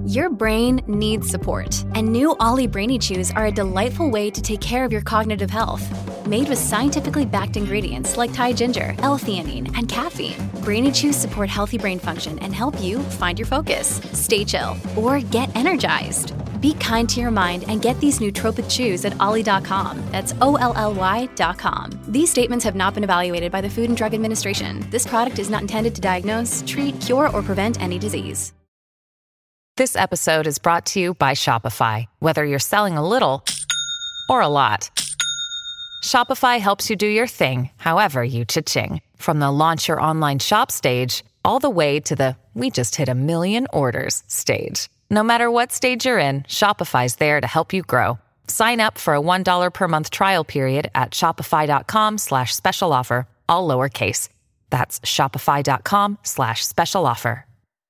Your brain needs support, and new Ollie Brainy Chews are a delightful way to take care of your cognitive health. Made with scientifically backed ingredients like Thai ginger, L-theanine, and caffeine, Brainy Chews support healthy brain function and help you find your focus, stay chill, or get energized. Be kind to your mind and get these nootropic chews at ollie.com. That's OLLY.com. These statements have not been evaluated by the Food and Drug Administration. This product is not intended to diagnose, treat, cure, or prevent any disease. This episode is brought to you by Shopify. Whether you're selling a little or a lot, Shopify helps you do your thing, however you cha-ching. From the launch your online shop stage, all the way to the we just hit 1 million orders stage. No matter what stage you're in, Shopify's there to help you grow. Sign up for a $1 per month trial period at shopify.com/special offer, all lowercase. That's shopify.com/special offer.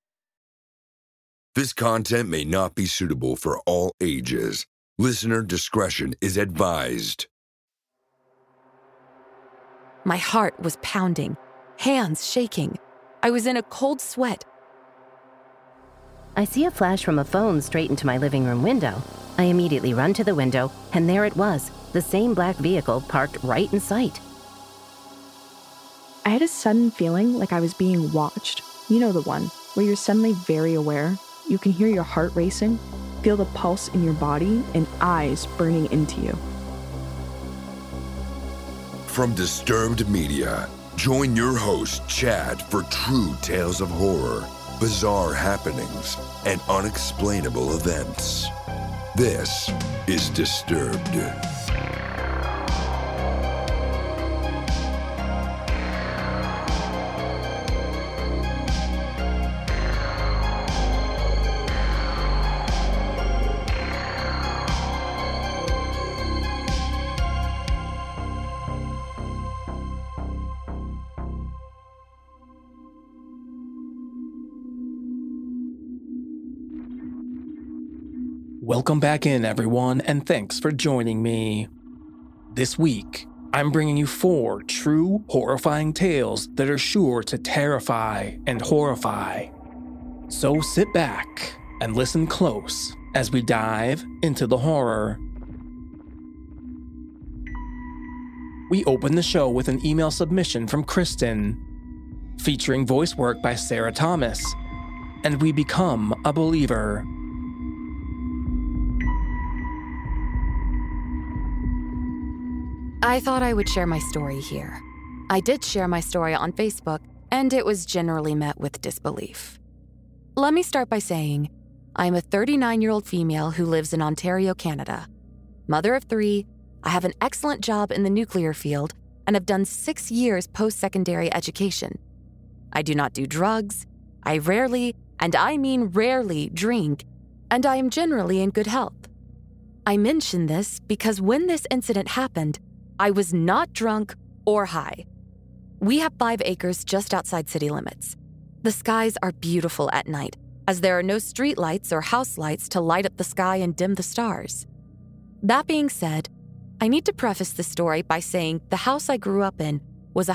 This content may not be suitable for all ages. Listener discretion is advised. My heart was pounding, hands shaking. I was in a cold sweat. I see a flash from a phone straight into my living room window. I immediately run to the window, and there it was, the same black vehicle parked right in sight. I had a sudden feeling like I was being watched. You know the one, where you're suddenly very aware. You can hear your heart racing, feel the pulse in your body, and eyes burning into you. From Disturbed Media, join your host, Chad, for true tales of horror, bizarre happenings, and unexplainable events. This is Disturbed. Welcome back in, everyone, and thanks for joining me. This week, I'm bringing you 4 true, horrifying tales that are sure to terrify and horrify. So sit back and listen close as we dive into the horror. We open the show with an email submission from Kristen, featuring voice work by Sarah Thomas, and we become a believer. I thought I would share my story here. I did share my story on Facebook, and it was generally met with disbelief. Let me start by saying, I'm a 39-year-old female who lives in Ontario, Canada. Mother of 3, I have an excellent job in the nuclear field, and have done 6 years post-secondary education. I do not do drugs, I rarely, and I mean rarely, drink, and I am generally in good health. I mention this because when this incident happened, I was not drunk or high. We have 5 acres just outside city limits. The skies are beautiful at night, as there are no street lights or house lights to light up the sky and dim the stars. That being said, I need to preface the story by saying the house I grew up in was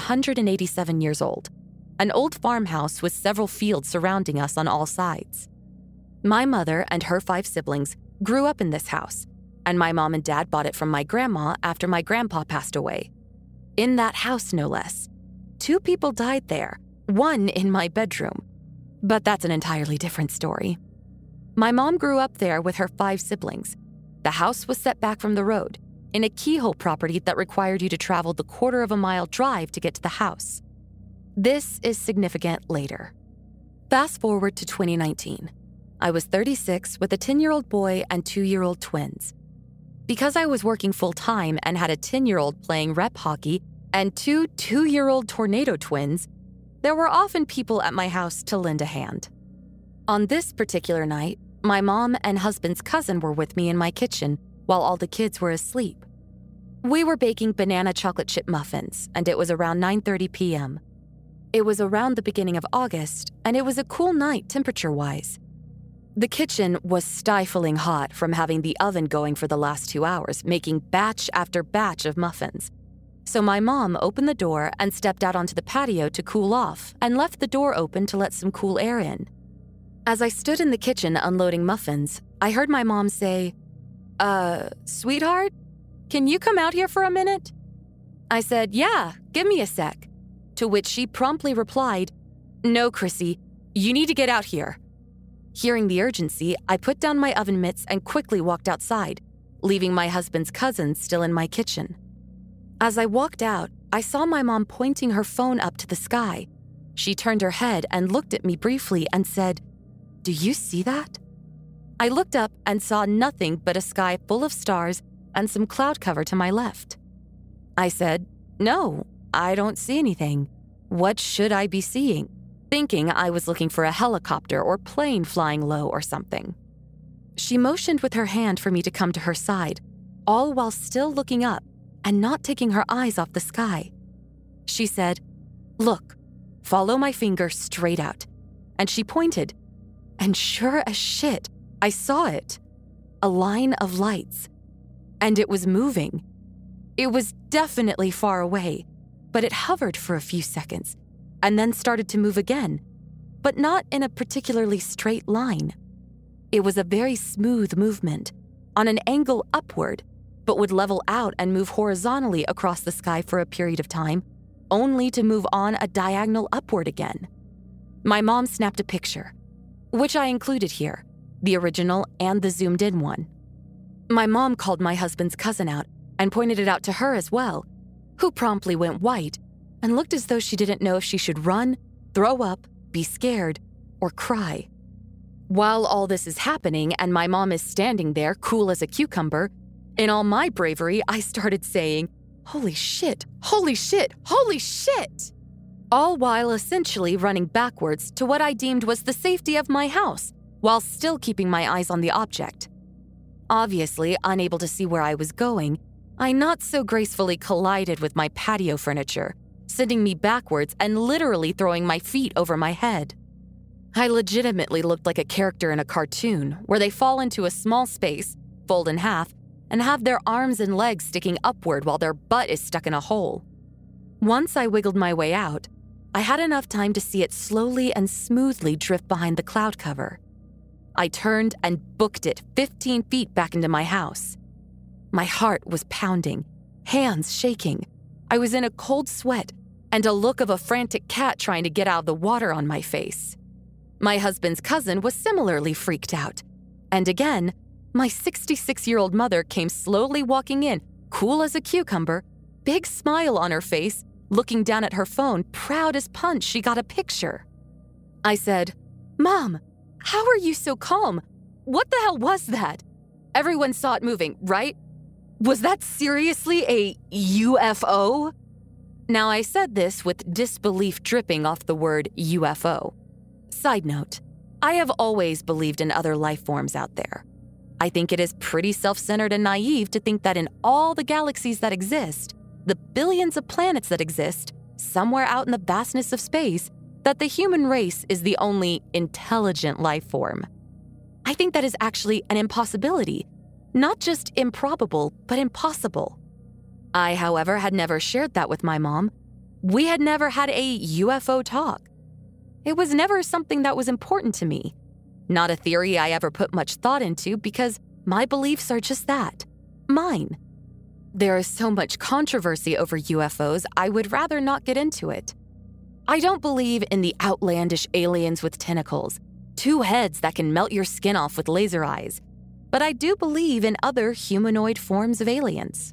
187 years old, an old farmhouse with several fields surrounding us on all sides. My mother and her 5 siblings grew up in this house, and my mom and dad bought it from my grandma after my grandpa passed away. In that house, no less. 2 people died there, 1 in my bedroom. But that's an entirely different story. My mom grew up there with her 5 siblings. The house was set back from the road, in a keyhole property that required you to travel the 1/4 mile drive to get to the house. This is significant later. Fast forward to 2019. I was 36 with a 10-year-old boy and 2-year-old twins. Because I was working full-time and had a 10-year-old playing rep hockey and 2 2-year-old tornado twins, there were often people at my house to lend a hand. On this particular night, my mom and husband's cousin were with me in my kitchen while all the kids were asleep. We were baking banana chocolate chip muffins, and it was around 9:30 p.m. It was around the beginning of August, and it was a cool night temperature-wise. The kitchen was stifling hot from having the oven going for the last 2 hours, making batch after batch of muffins. So my mom opened the door and stepped out onto the patio to cool off and left the door open to let some cool air in. As I stood in the kitchen unloading muffins, I heard my mom say, sweetheart, can you come out here for a minute? I said, yeah, give me a sec. To which she promptly replied, no, Chrissy, you need to get out here. Hearing the urgency, I put down my oven mitts and quickly walked outside, leaving my husband's cousin still in my kitchen. As I walked out, I saw my mom pointing her phone up to the sky. She turned her head and looked at me briefly and said, do you see that? I looked up and saw nothing but a sky full of stars and some cloud cover to my left. I said, no, I don't see anything. What should I be seeing? Thinking I was looking for a helicopter or plane flying low or something. She motioned with her hand for me to come to her side, all while still looking up and not taking her eyes off the sky. She said, look, follow my finger straight out. And she pointed, and sure as shit, I saw it. A line of lights. And it was moving. It was definitely far away, but it hovered for a few seconds and then started to move again, but not in a particularly straight line. It was a very smooth movement, on an angle upward, but would level out and move horizontally across the sky for a period of time, only to move on a diagonal upward again. My mom snapped a picture, which I included here, the original and the zoomed-in one. My mom called my husband's cousin out and pointed it out to her as well, who promptly went white and looked as though she didn't know if she should run, throw up, be scared, or cry. While all this is happening and my mom is standing there cool as a cucumber, in all my bravery, I started saying, holy shit, holy shit, holy shit! All while essentially running backwards to what I deemed was the safety of my house, while still keeping my eyes on the object. Obviously, unable to see where I was going, I not so gracefully collided with my patio furniture, sending me backwards and literally throwing my feet over my head. I legitimately looked like a character in a cartoon where they fall into a small space, fold in half, and have their arms and legs sticking upward while their butt is stuck in a hole. Once I wiggled my way out, I had enough time to see it slowly and smoothly drift behind the cloud cover. I turned and booked it 15 feet back into my house. My heart was pounding, hands shaking. I was in a cold sweat and a look of a frantic cat trying to get out of the water on my face. My husband's cousin was similarly freaked out. And again, my 66-year-old mother came slowly walking in, cool as a cucumber, big smile on her face, looking down at her phone, proud as punch she got a picture. I said, Mom, how are you so calm? What the hell was that? Everyone saw it moving, right? Was that seriously a UFO? Now, I said this with disbelief dripping off the word UFO. Side note, I have always believed in other life forms out there. I think it is pretty self-centered and naive to think that in all the galaxies that exist, the billions of planets that exist, somewhere out in the vastness of space, that the human race is the only intelligent life form. I think that is actually an impossibility. Not just improbable, but impossible. I, however, had never shared that with my mom. We had never had a UFO talk. It was never something that was important to me. Not a theory I ever put much thought into because my beliefs are just that, mine. There is so much controversy over UFOs, I would rather not get into it. I don't believe in the outlandish aliens with tentacles, 2 heads that can melt your skin off with laser eyes, but I do believe in other humanoid forms of aliens.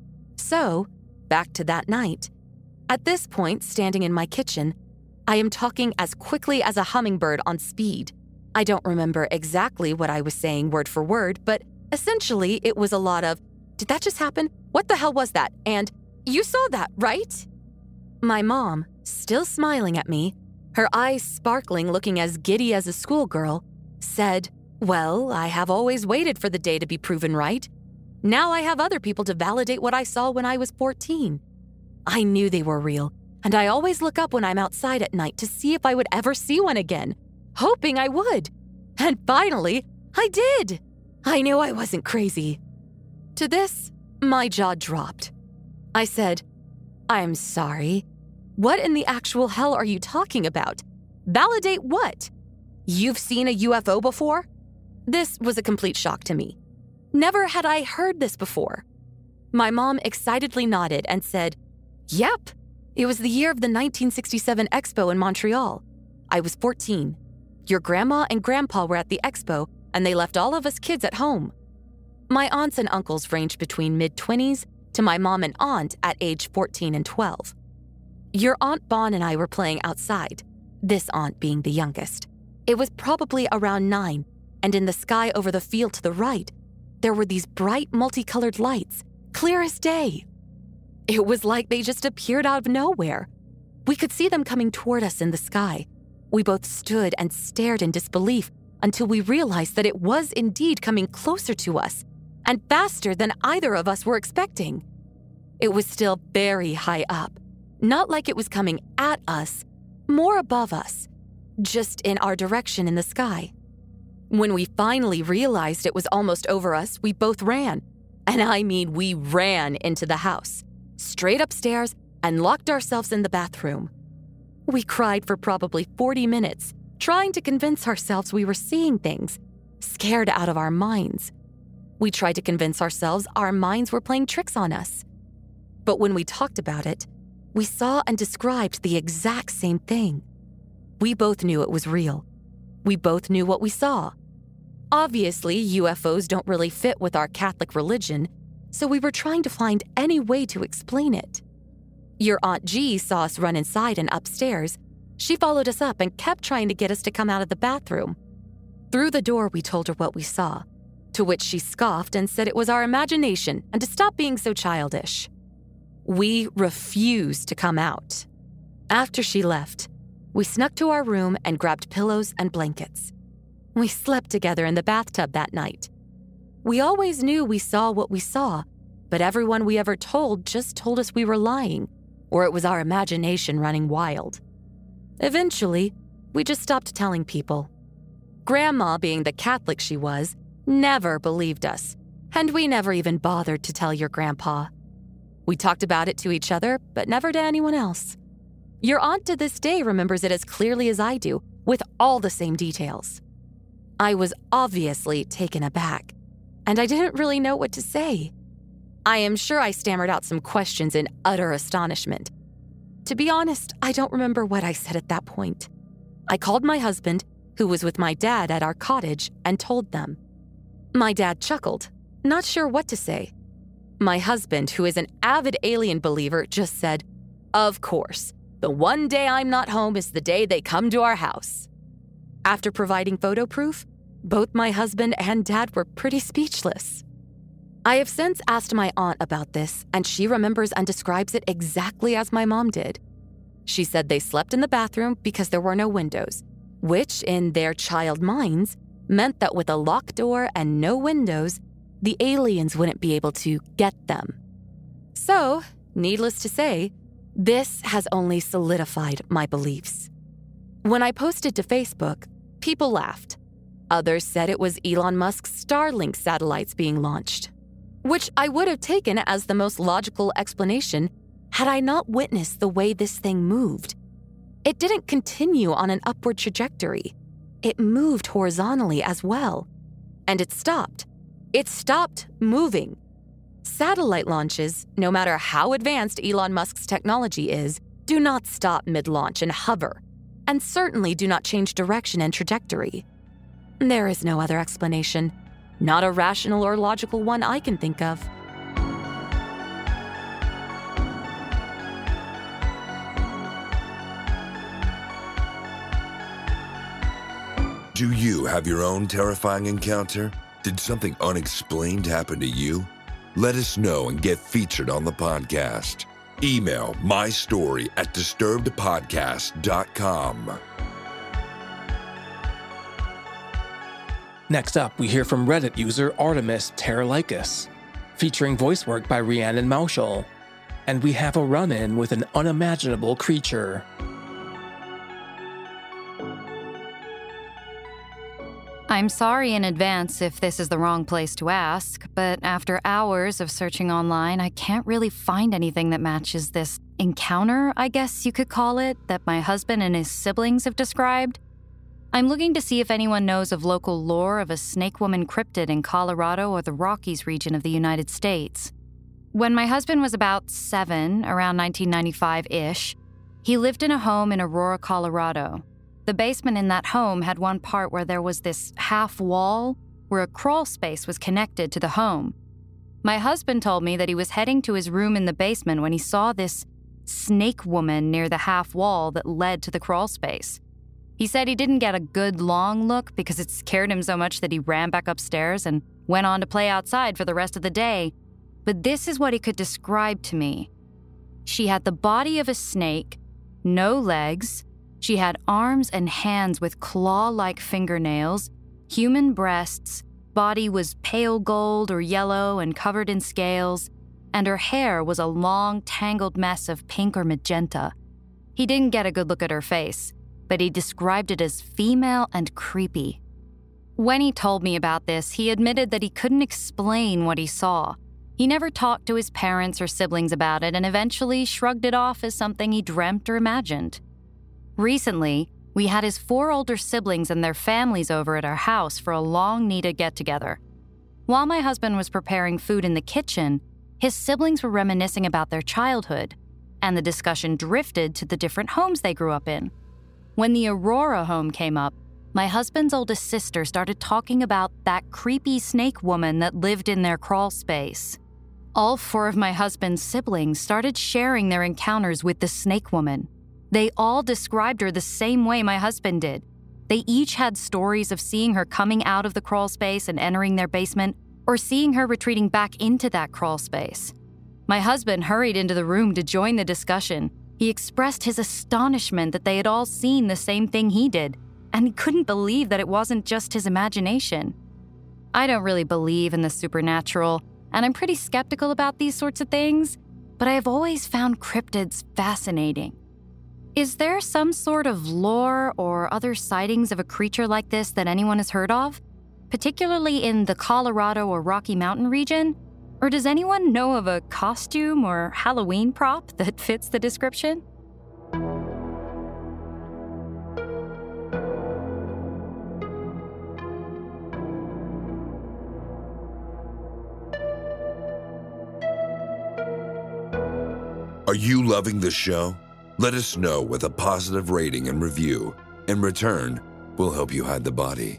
So, back to that night. At this point, standing in my kitchen, I am talking as quickly as a hummingbird on speed. I don't remember exactly what I was saying word for word, but essentially it was a lot of, did that just happen? What the hell was that? And, you saw that, right? My mom, still smiling at me, her eyes sparkling, looking as giddy as a schoolgirl, said, well, I have always waited for the day to be proven right. Now I have other people to validate what I saw when I was 14. I knew they were real, and I always look up when I'm outside at night to see if I would ever see one again, hoping I would. And finally, I did. I knew I wasn't crazy. To this, my jaw dropped. I said, I'm sorry. What in the actual hell are you talking about? Validate what? You've seen a UFO before? This was a complete shock to me. Never had I heard this before. My mom excitedly nodded and said, "Yep, it was the year of the 1967 Expo in Montreal. I was 14. Your grandma and grandpa were at the expo, and they left all of us kids at home." My aunts and uncles ranged between mid-20s to my mom and aunt at age 14 and 12. Your Aunt Bon and I were playing outside, this aunt being the youngest. It was probably around 9, and in the sky over the field to the right, there were these bright multicolored lights, clear as day. It was like they just appeared out of nowhere. We could see them coming toward us in the sky. We both stood and stared in disbelief until we realized that it was indeed coming closer to us and faster than either of us were expecting. It was still very high up, not like it was coming at us, more above us, just in our direction in the sky. When we finally realized it was almost over us, we both ran. And I mean, we ran into the house, straight upstairs, and locked ourselves in the bathroom. We cried for probably 40 minutes, trying to convince ourselves we were seeing things, scared out of our minds. We tried to convince ourselves our minds were playing tricks on us. But when we talked about it, we saw and described the exact same thing. We both knew it was real. We both knew what we saw. Obviously, UFOs don't really fit with our Catholic religion, so we were trying to find any way to explain it. Your Aunt G saw us run inside and upstairs. She followed us up and kept trying to get us to come out of the bathroom. Through the door, we told her what we saw, to which she scoffed and said it was our imagination and to stop being so childish. We refused to come out. After she left, we snuck to our room and grabbed pillows and blankets. We slept together in the bathtub that night. We always knew we saw what we saw, but everyone we ever told just told us we were lying, or it was our imagination running wild. Eventually, we just stopped telling people. Grandma, being the Catholic she was, never believed us, and we never even bothered to tell your grandpa. We talked about it to each other, but never to anyone else. Your aunt to this day remembers it as clearly as I do, with all the same details. I was obviously taken aback, and I didn't really know what to say. I am sure I stammered out some questions in utter astonishment. To be honest, I don't remember what I said at that point. I called my husband, who was with my dad at our cottage, and told them. My dad chuckled, not sure what to say. My husband, who is an avid alien believer, just said, "Of course, the one day I'm not home is the day they come to our house." After providing photo proof, both my husband and dad were pretty speechless. I have since asked my aunt about this, and she remembers and describes it exactly as my mom did. She said they slept in the bathroom because there were no windows, which, in their child minds, meant that with a locked door and no windows, the aliens wouldn't be able to get them. So, needless to say, this has only solidified my beliefs. When I posted to Facebook, people laughed. Others said it was Elon Musk's Starlink satellites being launched, which I would have taken as the most logical explanation had I not witnessed the way this thing moved. It didn't continue on an upward trajectory. It moved horizontally as well. And it stopped. It stopped moving. Satellite launches, no matter how advanced Elon Musk's technology is, do not stop mid-launch and hover, and certainly do not change direction and trajectory. There is no other explanation, not a rational or logical one I can think of. Do you have your own terrifying encounter? Did something unexplained happen to you? Let us know and get featured on the podcast. Email mystory@disturbedpodcast.com. Next up, we hear from Reddit user Artemis Terralicus, featuring voice work by Rhiannon Mauschel. And we have a run-in with an unimaginable creature. I'm sorry in advance if this is the wrong place to ask, but after hours of searching online, I can't really find anything that matches this encounter, I guess you could call it, that my husband and his siblings have described. I'm looking to see if anyone knows of local lore of a snake woman cryptid in Colorado or the Rockies region of the United States. When my husband was about 7, around 1995-ish, he lived in a home in Aurora, Colorado. The basement in that home had one part where there was this half wall where a crawl space was connected to the home. My husband told me that he was heading to his room in the basement when he saw this snake woman near the half wall that led to the crawl space. He said he didn't get a good long look because it scared him so much that he ran back upstairs and went on to play outside for the rest of the day. But this is what he could describe to me. She had the body of a snake, no legs. She had arms and hands with claw-like fingernails, human breasts, body was pale gold or yellow and covered in scales, and her hair was a long, tangled mess of pink or magenta. He didn't get a good look at her face, but he described it as female and creepy. When he told me about this, he admitted that he couldn't explain what he saw. He never talked to his parents or siblings about it and eventually shrugged it off as something he dreamt or imagined. Recently, we had his 4 older siblings and their families over at our house for a long-needed get-together. While my husband was preparing food in the kitchen, his siblings were reminiscing about their childhood, and the discussion drifted to the different homes they grew up in. When the Aurora home came up, my husband's oldest sister started talking about that creepy snake woman that lived in their crawl space. All 4 of my husband's siblings started sharing their encounters with the snake woman. They all described her the same way my husband did. They each had stories of seeing her coming out of the crawl space and entering their basement, or seeing her retreating back into that crawl space. My husband hurried into the room to join the discussion. He expressed his astonishment that they had all seen the same thing he did, and he couldn't believe that it wasn't just his imagination. I don't really believe in the supernatural, and I'm pretty skeptical about these sorts of things, but I have always found cryptids fascinating. Is there some sort of lore or other sightings of a creature like this that anyone has heard of, particularly in the Colorado or Rocky Mountain region? Or does anyone know of a costume or Halloween prop that fits the description? Are you loving the show? Let us know with a positive rating and review. In return, we'll help you hide the body.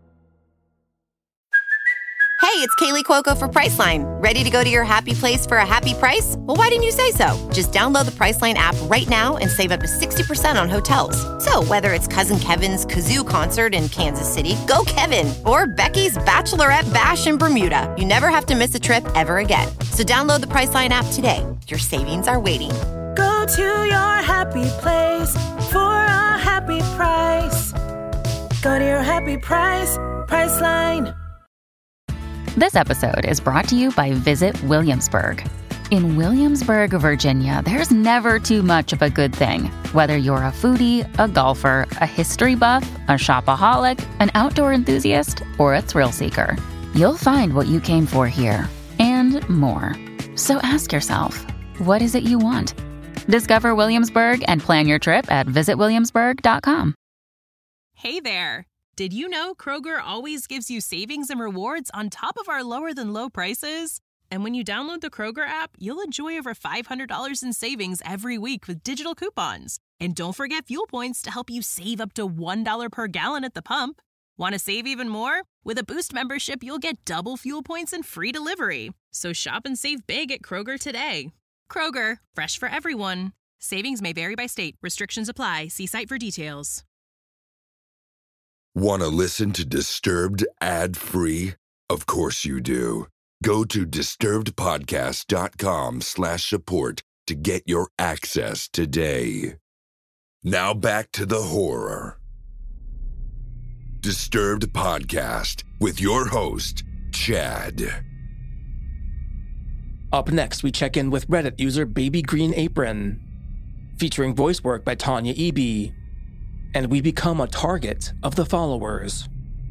Hey, it's Kaylee Cuoco for Priceline. Ready to go to your happy place for a happy price? Well, why didn't you say so? Just download the Priceline app right now and save up to 60% on hotels. So whether it's Cousin Kevin's Kazoo Concert in Kansas City, go Kevin, or Becky's Bachelorette Bash in Bermuda, you never have to miss a trip ever again. So download the Priceline app today. Your savings are waiting. Go to your happy place for a happy price. Go to your happy price, Priceline. This episode is brought to you by Visit Williamsburg. In Williamsburg, Virginia, there's never too much of a good thing. Whether you're a foodie, a golfer, a history buff, a shopaholic, an outdoor enthusiast, or a thrill seeker, you'll find what you came for here and more. So ask yourself, what is it you want? Discover Williamsburg and plan your trip at visitwilliamsburg.com. Hey there. Did you know Kroger always gives you savings and rewards on top of our lower-than-low prices? And when you download the Kroger app, you'll enjoy over $500 in savings every week with digital coupons. And don't forget fuel points to help you save up to $1 per gallon at the pump. Want to save even more? With a Boost membership, you'll get double fuel points and free delivery. So shop and save big at Kroger today. Kroger, fresh for everyone. Savings may vary by state. Restrictions apply. See site for details. Want to listen to Disturbed ad-free? Of course you do. Go to disturbedpodcast.com/support to get your access today. Now back to the horror. Disturbed Podcast with your host, Chad. Up next, we check in with Reddit user Baby Green Apron, featuring voice work by Tanya Eby, and we become a target of the followers.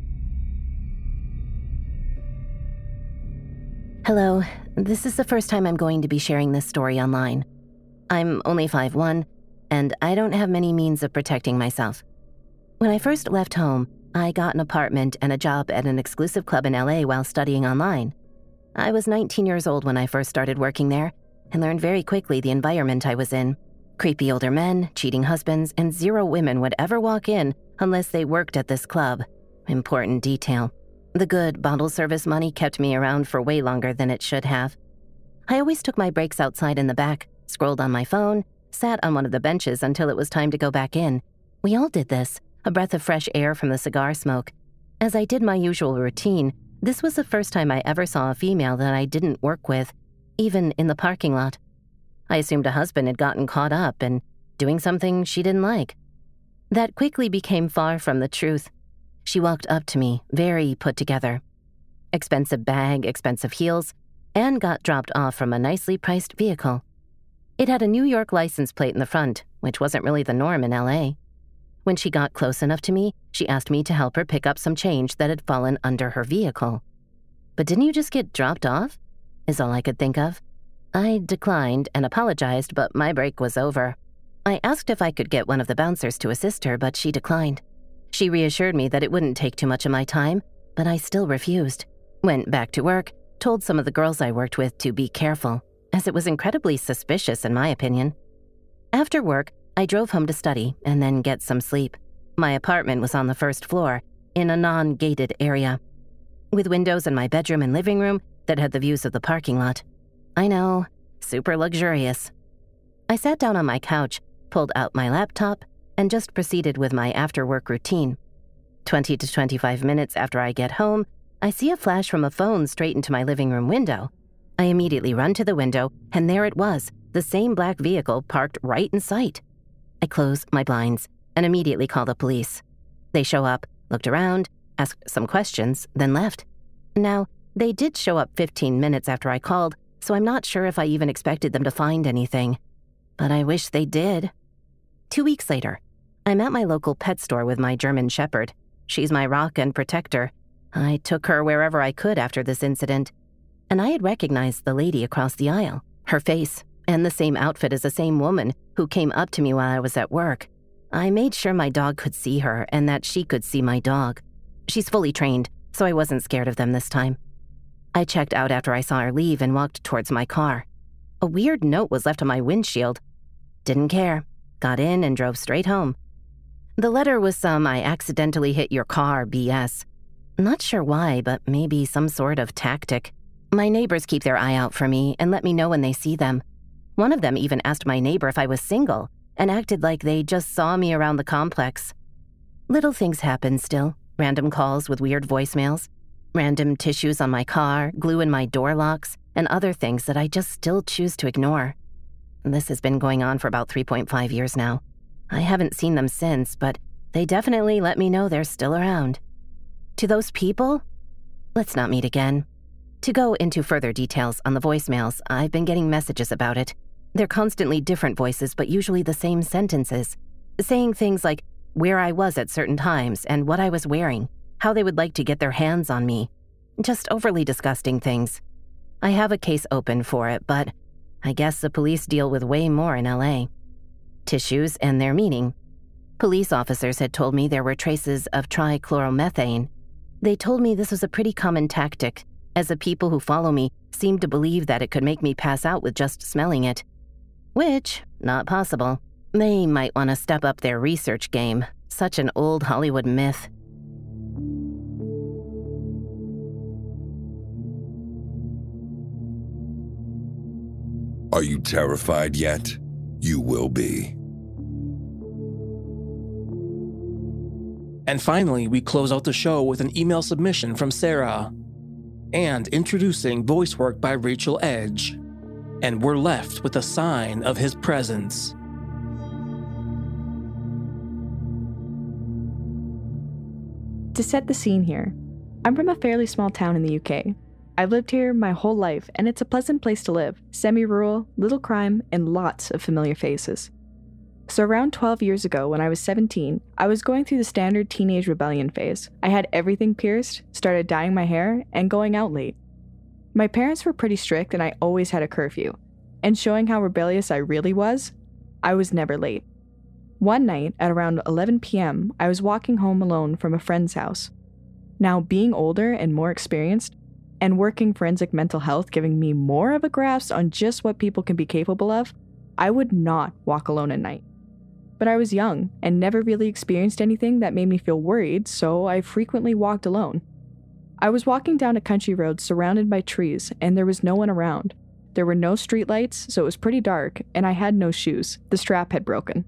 Hello, this is the first time I'm going to be sharing this story online. I'm only 5'1", and I don't have many means of protecting myself. When I first left home, I got an apartment and a job at an exclusive club in LA while studying online. I was 19 years old when I first started working there and learned very quickly the environment I was in. Creepy older men, cheating husbands, and 0 women would ever walk in unless they worked at this club. Important detail. The good bottle service money kept me around for way longer than it should have. I always took my breaks outside in the back, scrolled on my phone, sat on one of the benches until it was time to go back in. We all did this, a breath of fresh air from the cigar smoke. As I did my usual routine, this was the first time I ever saw a female that I didn't work with, even in the parking lot. I assumed a husband had gotten caught up and doing something she didn't like. That quickly became far from the truth. She walked up to me, very put together. Expensive bag, expensive heels, and got dropped off from a nicely priced vehicle. It had a New York license plate in the front, which wasn't really the norm in LA. When she got close enough to me, she asked me to help her pick up some change that had fallen under her vehicle. "But didn't you just get dropped off?" is all I could think of. I declined and apologized, but my break was over. I asked if I could get one of the bouncers to assist her, but she declined. She reassured me that it wouldn't take too much of my time, but I still refused. Went back to work, told some of the girls I worked with to be careful, as it was incredibly suspicious in my opinion. After work, I drove home to study and then get some sleep. My apartment was on the first floor, in a non-gated area, with windows in my bedroom and living room that had the views of the parking lot. I know, super luxurious. I sat down on my couch, pulled out my laptop, and just proceeded with my after-work routine. 20 to 25 minutes after I get home, I see a flash from a phone straight into my living room window. I immediately run to the window, and there it was, the same black vehicle parked right in sight. I close my blinds and immediately call the police. They show up, looked around, asked some questions, then left. Now, they did show up 15 minutes after I called, so I'm not sure if I even expected them to find anything. But I wish they did. 2 weeks later, I'm at my local pet store with my German Shepherd. She's my rock and protector. I took her wherever I could after this incident, and I had recognized the lady across the aisle, her face, and the same outfit as the same woman who came up to me while I was at work. I made sure my dog could see her and that she could see my dog. She's fully trained, so I wasn't scared of them this time. I checked out after I saw her leave and walked towards my car. A weird note was left on my windshield. Didn't care. Got in and drove straight home. The letter was some "I accidentally hit your car" BS. Not sure why, but maybe some sort of tactic. My neighbors keep their eye out for me and let me know when they see them. One of them even asked my neighbor if I was single and acted like they just saw me around the complex. Little things happen still. Random calls with weird voicemails, random tissues on my car, glue in my door locks, and other things that I just still choose to ignore. This has been going on for about 3.5 years now. I haven't seen them since, but they definitely let me know they're still around. To those people, let's not meet again. To go into further details on the voicemails, I've been getting messages about it. They're constantly different voices, but usually the same sentences, saying things like where I was at certain times and what I was wearing, how they would like to get their hands on me. Just overly disgusting things. I have a case open for it, but I guess the police deal with way more in LA. Tissues and their meaning. Police officers had told me there were traces of trichloromethane. They told me this was a pretty common tactic, as the people who follow me seemed to believe that it could make me pass out with just smelling it. Which, not possible. They might want to step up their research game. Such an old Hollywood myth. Are you terrified yet? You will be. And finally, we close out the show with an email submission from Sarah. And introducing voice work by Rachel Edge. And we're left with a sign of his presence. To set the scene here, I'm from a fairly small town in the UK. I've lived here my whole life, and it's a pleasant place to live. Semi-rural, little crime, and lots of familiar faces. So around 12 years ago, when I was 17, I was going through the standard teenage rebellion phase. I had everything pierced, started dyeing my hair, and going out late. My parents were pretty strict and I always had a curfew. And showing how rebellious I really was, I was never late. One night, at around 11 p.m., I was walking home alone from a friend's house. Now, being older and more experienced, and working forensic mental health giving me more of a grasp on just what people can be capable of, I would not walk alone at night. But I was young and never really experienced anything that made me feel worried, so I frequently walked alone. I was walking down a country road surrounded by trees, and there was no one around. There were no streetlights, so it was pretty dark, and I had no shoes. The strap had broken.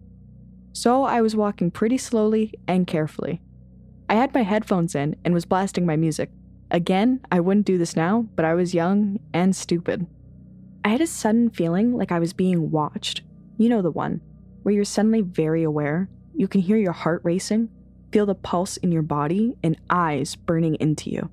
So I was walking pretty slowly and carefully. I had my headphones in and was blasting my music. Again, I wouldn't do this now, but I was young and stupid. I had a sudden feeling like I was being watched. You know the one, where you're suddenly very aware, you can hear your heart racing, feel the pulse in your body, and eyes burning into you.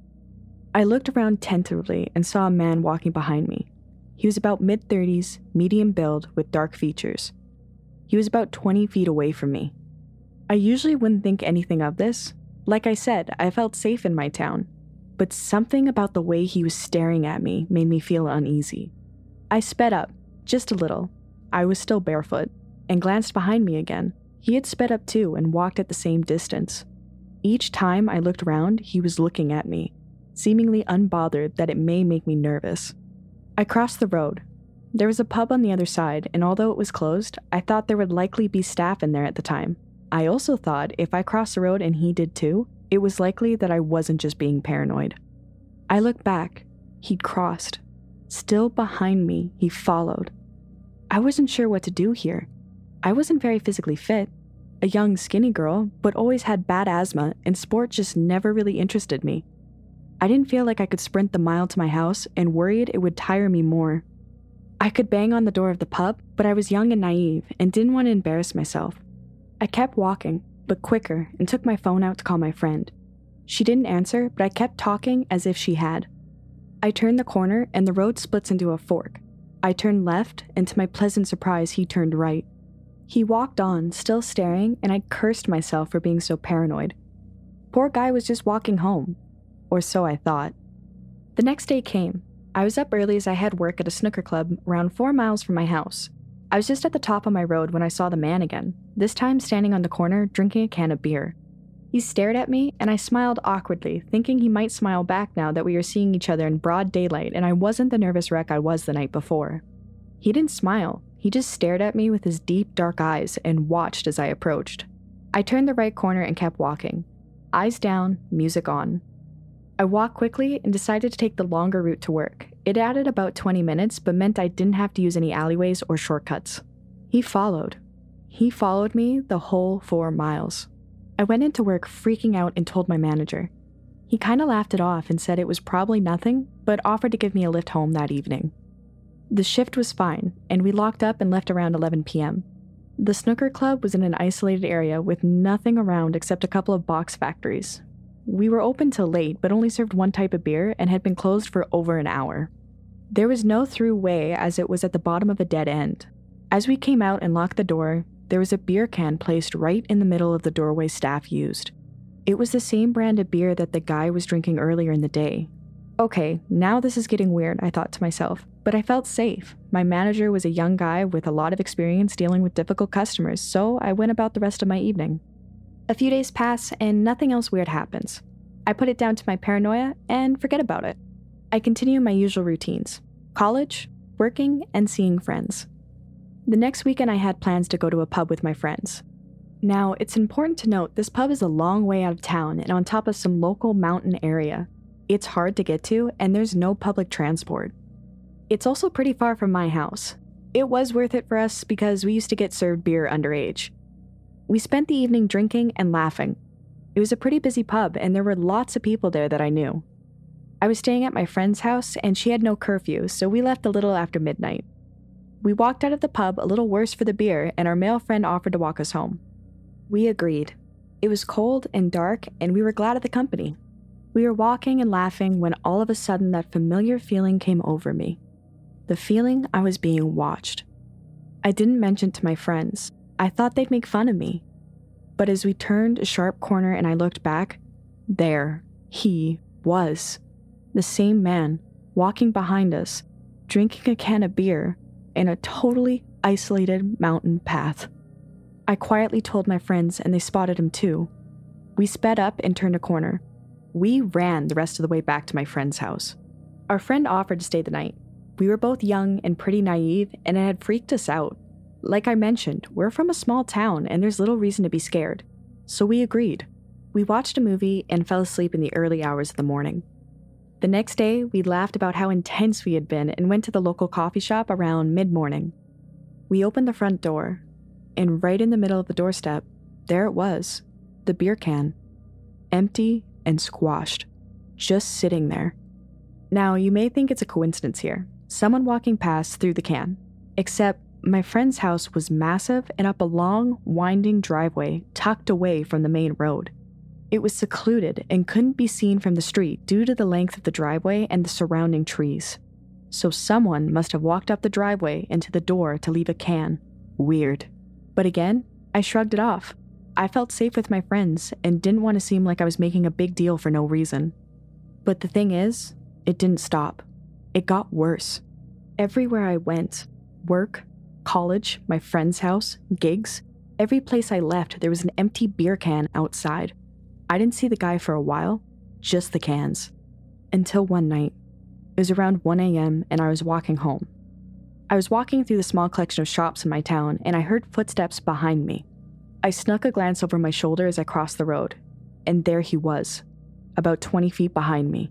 I looked around tentatively and saw a man walking behind me. He was about mid-30s, medium build with dark features. He was about 20 feet away from me. I usually wouldn't think anything of this. Like I said, I felt safe in my town. But something about the way he was staring at me made me feel uneasy. I sped up, just a little. I was still barefoot, and glanced behind me again. He had sped up too and walked at the same distance. Each time I looked around, he was looking at me, seemingly unbothered that it may make me nervous. I crossed the road. There was a pub on the other side, and although it was closed, I thought there would likely be staff in there at the time. I also thought if I crossed the road and he did too, it was likely that I wasn't just being paranoid. I looked back. He'd crossed. Still behind me, he followed. I wasn't sure what to do here. I wasn't very physically fit. A young, skinny girl, but always had bad asthma, and sport just never really interested me. I didn't feel like I could sprint the mile to my house and worried it would tire me more. I could bang on the door of the pub, but I was young and naive and didn't want to embarrass myself. I kept walking, but quicker, and took my phone out to call my friend. She didn't answer, but I kept talking as if she had. I turned the corner and the road splits into a fork. I turned left, and to my pleasant surprise, he turned right. He walked on, still staring, and I cursed myself for being so paranoid. Poor guy was just walking home. Or so I thought. The next day came. I was up early as I had work at a snooker club around 4 miles from my house. I was just at the top of my road when I saw the man again, this time standing on the corner drinking a can of beer. He stared at me, and I smiled awkwardly, thinking he might smile back now that we were seeing each other in broad daylight and I wasn't the nervous wreck I was the night before. He didn't smile. He just stared at me with his deep, dark eyes and watched as I approached. I turned the right corner and kept walking. Eyes down, music on. I walked quickly and decided to take the longer route to work. It added about 20 minutes, but meant I didn't have to use any alleyways or shortcuts. He followed. He followed me the whole 4 miles. I went into work freaking out and told my manager. He kinda laughed it off and said it was probably nothing, but offered to give me a lift home that evening. The shift was fine, and we locked up and left around 11 p.m. The snooker club was in an isolated area with nothing around except a couple of box factories. We were open till late, but only served one type of beer and had been closed for over an hour. There was no through way as it was at the bottom of a dead end. As we came out and locked the door, there was a beer can placed right in the middle of the doorway staff used. It was the same brand of beer that the guy was drinking earlier in the day. Okay, now this is getting weird, I thought to myself, but I felt safe. My manager was a young guy with a lot of experience dealing with difficult customers, so I went about the rest of my evening. A few days pass and nothing else weird happens. I put it down to my paranoia and forget about it. I continue my usual routines: college, working, and seeing friends. The next weekend I had plans to go to a pub with my friends. Now, it's important to note this pub is a long way out of town and on top of some local mountain area. It's hard to get to and there's no public transport. It's also pretty far from my house. It was worth it for us because we used to get served beer underage. We spent the evening drinking and laughing. It was a pretty busy pub and there were lots of people there that I knew. I was staying at my friend's house and she had no curfew, so we left a little after midnight. We walked out of the pub a little worse for the beer and our male friend offered to walk us home. We agreed. It was cold and dark and we were glad of the company. We were walking and laughing when all of a sudden that familiar feeling came over me. The feeling I was being watched. I didn't mention it to my friends. I thought they'd make fun of me. But as we turned a sharp corner and I looked back, there he was. The same man, walking behind us, drinking a can of beer in a totally isolated mountain path. I quietly told my friends and they spotted him too. We sped up and turned a corner. We ran the rest of the way back to my friend's house. Our friend offered to stay the night. We were both young and pretty naive, and it had freaked us out. Like I mentioned, we're from a small town and there's little reason to be scared. So we agreed. We watched a movie and fell asleep in the early hours of the morning. The next day, we laughed about how intense we had been and went to the local coffee shop around mid-morning. We opened the front door, and right in the middle of the doorstep, there it was, the beer can, empty and squashed, just sitting there. Now, you may think it's a coincidence here. Someone walking past threw the can, except my friend's house was massive and up a long, winding driveway tucked away from the main road. It was secluded and couldn't be seen from the street due to the length of the driveway and the surrounding trees. So someone must have walked up the driveway and to the door to leave a can. Weird. But again, I shrugged it off. I felt safe with my friends and didn't want to seem like I was making a big deal for no reason. But the thing is, it didn't stop. It got worse. Everywhere I went, work, college, my friend's house, gigs, every place I left, there was an empty beer can outside. I didn't see the guy for a while, just the cans. Until one night. It was around 1 a.m. and I was walking home. I was walking through the small collection of shops in my town and I heard footsteps behind me. I snuck a glance over my shoulder as I crossed the road, and there he was, about 20 feet behind me,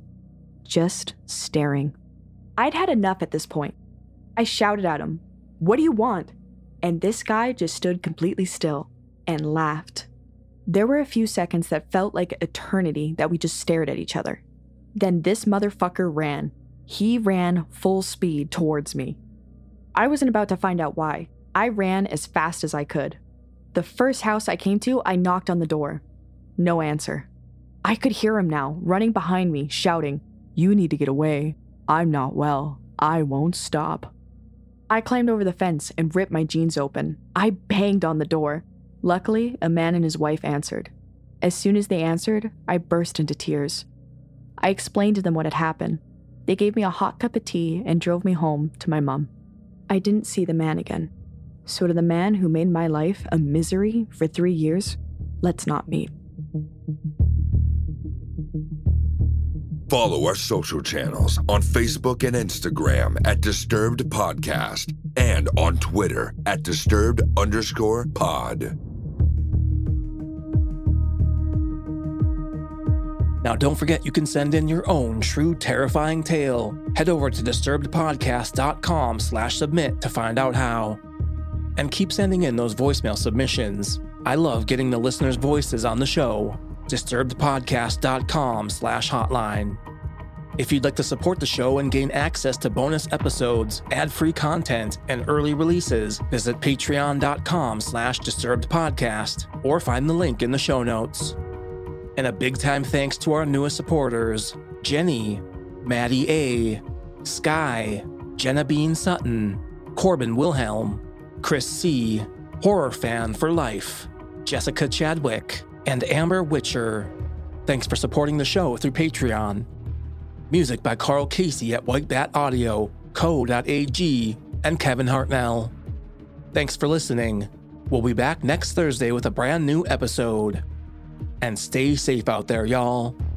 just staring. I'd had enough at this point. I shouted at him, "What do you want?" And this guy just stood completely still and laughed. There were a few seconds that felt like eternity that we just stared at each other. Then this motherfucker ran. He ran full speed towards me. I wasn't about to find out why. I ran as fast as I could. The first house I came to, I knocked on the door. No answer. I could hear him now, running behind me, shouting, "You need to get away. I'm not well. I won't stop." I climbed over the fence and ripped my jeans open. I banged on the door. Luckily, a man and his wife answered. As soon as they answered, I burst into tears. I explained to them what had happened. They gave me a hot cup of tea and drove me home to my mom. I didn't see the man again. So to the man who made my life a misery for 3 years, let's not meet. Follow our social channels on Facebook and Instagram at Disturbed Podcast and on Twitter at Disturbed_pod. Now, don't forget you can send in your own true terrifying tale. Head over to disturbedpodcast.com/submit to find out how. And keep sending in those voicemail submissions. I love getting the listeners' voices on the show. disturbedpodcast.com/hotline. If you'd like to support the show and gain access to bonus episodes, ad-free content, and early releases, visit patreon.com/disturbedpodcast or find the link in the show notes. And a big time thanks to our newest supporters, Jenny, Maddie A, Sky, Jenna Bean Sutton, Corbin Wilhelm, Chris C, Horror Fan for Life, Jessica Chadwick, and Amber Witcher. Thanks for supporting the show through Patreon. Music by Carl Casey at White Bat Audio, Co.ag, and Kevin Hartnell. Thanks for listening. We'll be back next Thursday with a brand new episode. And stay safe out there, y'all.